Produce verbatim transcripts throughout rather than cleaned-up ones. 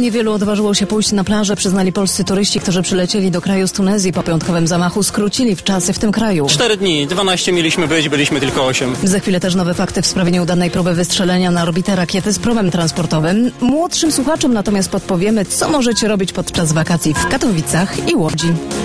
Niewielu odważyło się pójść na plażę, przyznali polscy turyści, którzy przylecieli do kraju z Tunezji po piątkowym zamachu, skrócili w czasy w tym kraju. Cztery dni, dwanaście mieliśmy być, byliśmy tylko osiem. Za chwilę też nowe fakty w sprawie nieudanej próby wystrzelenia na orbitę rakiety z promem transportowym. Młodszym słuchaczom natomiast podpowiemy, co możecie robić podczas wakacji w Katowicach i Łodzi.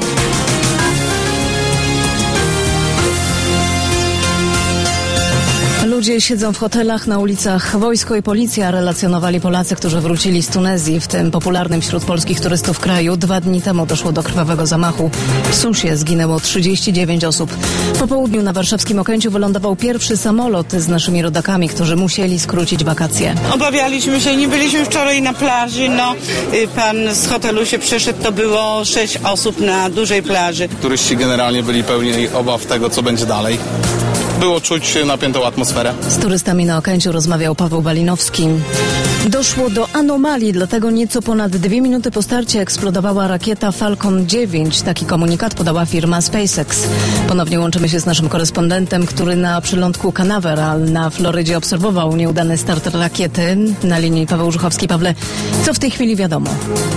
Ludzie siedzą w hotelach, na ulicach. Wojsko i policja, relacjonowali Polacy, którzy wrócili z Tunezji. W tym popularnym wśród polskich turystów kraju dwa dni temu doszło do krwawego zamachu. W Susie zginęło trzydzieści dziewięć osób. Po południu na warszawskim Okęciu wylądował pierwszy samolot z naszymi rodakami, którzy musieli skrócić wakacje. Obawialiśmy się, nie byliśmy wczoraj na plaży. No, pan z hotelu się przeszedł, to było sześć osób na dużej plaży. Turyści generalnie byli pełni obaw tego, co będzie dalej. Było czuć napiętą atmosferę. Z turystami na Okęciu rozmawiał Paweł Balinowski. Doszło do anomalii, dlatego nieco ponad dwie minuty po starcie eksplodowała rakieta Falcon dziewięć. Taki komunikat podała firma SpaceX. Ponownie łączymy się z naszym korespondentem, który na przylądku Canaveral na Florydzie obserwował nieudany start rakiety. Na linii Paweł Żuchowski. Pawle, co w tej chwili wiadomo?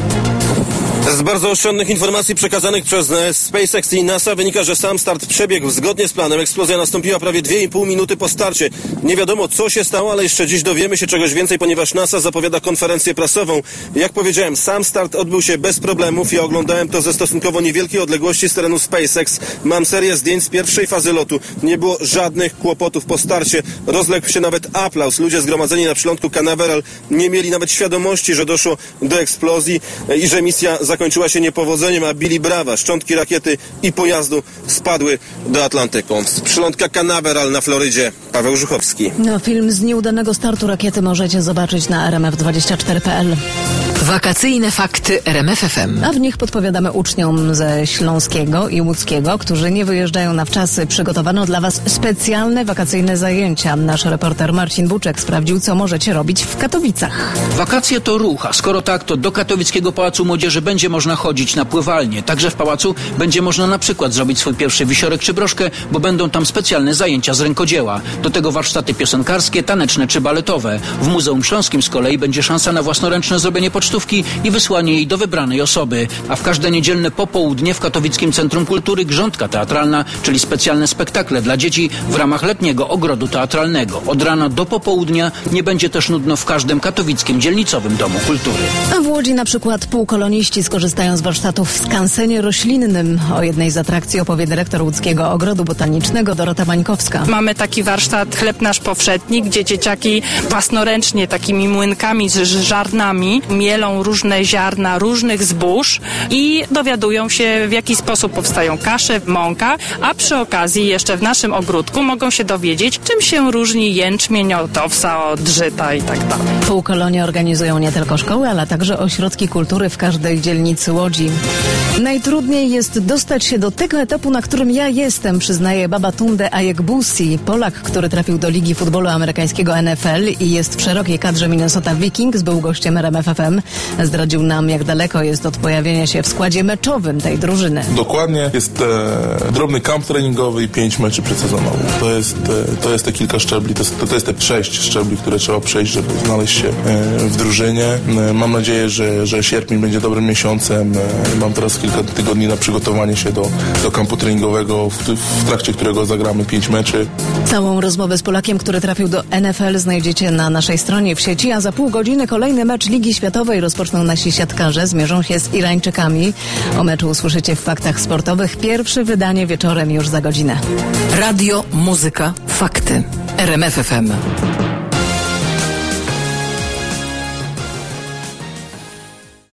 Z bardzo oszczędnych informacji przekazanych przez SpaceX i NASA wynika, że sam start przebiegł zgodnie z planem. Eksplozja nastąpiła prawie dwie i pół minuty po starcie. Nie wiadomo, co się stało, ale jeszcze dziś dowiemy się czegoś więcej, ponieważ NASA zapowiada konferencję prasową. Jak powiedziałem, sam start odbył się bez problemów. Ja oglądałem to ze stosunkowo niewielkiej odległości z terenu SpaceX. Mam serię zdjęć z pierwszej fazy lotu. Nie było żadnych kłopotów po starcie. Rozległ się nawet aplauz. Ludzie zgromadzeni na przylądku Canaveral nie mieli nawet świadomości, że doszło do eksplozji i że misja zakończyła Kończyła się niepowodzeniem, a bili brawa. Szczątki rakiety i pojazdu spadły do Atlantyku. Z przylądka Canaveral na Florydzie, Paweł Żuchowski. No, film z nieudanego startu rakiety możecie zobaczyć na er em ef dwadzieścia cztery kropka pe el. Wakacyjne fakty R M F F M. A w nich podpowiadamy uczniom ze Śląskiego i Łódzkiego, którzy nie wyjeżdżają na wczasy. Przygotowano dla Was specjalne wakacyjne zajęcia. Nasz reporter Marcin Buczek sprawdził, co możecie robić w Katowicach. Wakacje to ruch, a skoro tak, to do Katowickiego Pałacu Młodzieży będzie można chodzić na pływalnię. Także w pałacu będzie można na przykład zrobić swój pierwszy wisiorek czy broszkę, bo będą tam specjalne zajęcia z rękodzieła. Do tego warsztaty piosenkarskie, taneczne czy baletowe. W Muzeum Śląskim z kolei będzie szansa na własnoręczne zrobienie pocztówki i wysłanie jej do wybranej osoby. A w każde niedzielne popołudnie w Katowickim Centrum Kultury grządka teatralna, czyli specjalne spektakle dla dzieci w ramach letniego ogrodu teatralnego. Od rana do popołudnia nie będzie też nudno w każdym katowickim dzielnicowym domu kultury. A w Łodzi na przykład półkoloniści skorzystają z warsztatów w skansenie roślinnym. O jednej z atrakcji opowie dyrektor Łódzkiego Ogrodu Botanicznego Dorota Mańkowska. Mamy taki warsztat Chleb nasz powszedni, gdzie dzieciaki własnoręcznie takimi młynkami z żarnami mielą różne ziarna różnych zbóż i dowiadują się, w jaki sposób powstają kasze, mąka, a przy okazji jeszcze w naszym ogródku mogą się dowiedzieć, czym się różni jęczmień od owsa, od żyta i tak dalej. Półkolonie organizują nie tylko szkoły, ale także ośrodki kultury w każdej dzielnicy Łodzi. Najtrudniej jest dostać się do tego etapu, na którym ja jestem, przyznaje Babatunde Ayekbusi, Polak, który trafił do Ligi Futbolu Amerykańskiego N F L i jest w szerokiej kadrze Minnesota Vikings, był gościem R M F F M. Zdradził nam, jak daleko jest od pojawienia się w składzie meczowym tej drużyny. Dokładnie. Jest e, drobny kamp treningowy i pięć meczy przedsezonowych. To jest, e, to jest te kilka szczebli, to jest, to, to jest te sześć szczebli, które trzeba przejść, żeby znaleźć się e, w drużynie. E, mam nadzieję, że, że sierpień będzie dobrym miesiącem. E, mam teraz kilka tygodni na przygotowanie się do, do kampu treningowego, w, w trakcie którego zagramy pięć meczy. Całą rozmowę z Polakiem, który trafił do N F L, znajdziecie na naszej stronie w sieci, a za pół godziny kolejny mecz Ligi Światowej rozpoczną nasi siatkarze, zmierzą się z Irańczykami. O meczu usłyszycie w Faktach Sportowych. Pierwsze wydanie wieczorem już za godzinę. Radio, muzyka, fakty. R M F F M.